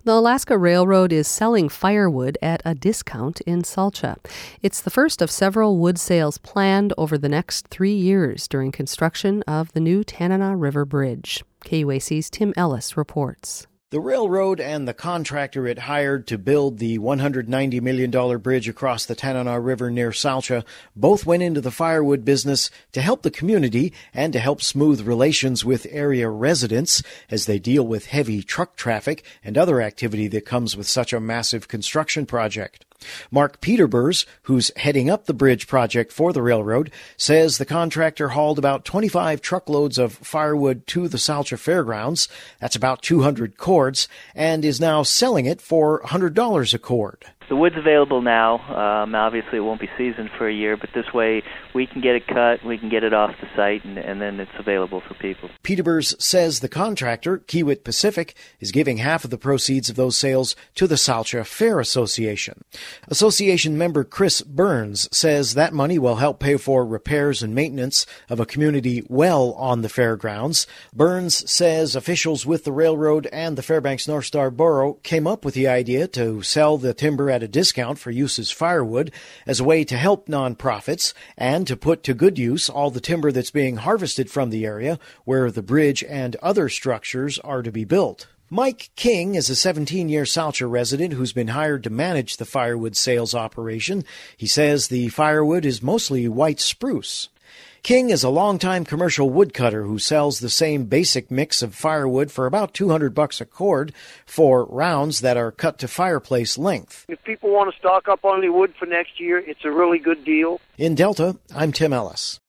The Alaska Railroad is selling firewood at a discount in Salcha. It's the first of several wood sales planned over the next 3 years during construction of the new Tanana River Bridge. KUAC's Tim Ellis reports. The railroad and the contractor it hired to build the $190 million bridge across the Tanana River near Salcha both went into the firewood business to help the community and to help smooth relations with area residents as they deal with heavy truck traffic and other activity that comes with such a massive construction project. Mark Peterbers, who's heading up the bridge project for the railroad, says the contractor hauled about 25 truckloads of firewood to the Salcha Fairgrounds. That's about 200 cords, and is now selling it for $100 a cord. The wood's available now. Obviously, it won't be seasoned for a year, but this way we can get it cut, we can get it off the site, and then it's available for people. Peterbers says the contractor, Kiewit Pacific, is giving half of the proceeds of those sales to the Salcha Fair Association. Association member Chris Burns says that money will help pay for repairs and maintenance of a community well on the fairgrounds. Burns says officials with the railroad and the Fairbanks North Star Borough came up with the idea to sell the timber at a discount for use as firewood as a way to help nonprofits and to put to good use all the timber that's being harvested from the area where the bridge and other structures are to be built. Mike King is a 17-year Salcha resident who's been hired to manage the firewood sales operation. He says the firewood is mostly white spruce. King is a longtime commercial woodcutter who sells the same basic mix of firewood for about $200 a cord for rounds that are cut to fireplace length. If people want to stock up on the wood for next year, it's a really good deal. In Delta, I'm Tim Ellis.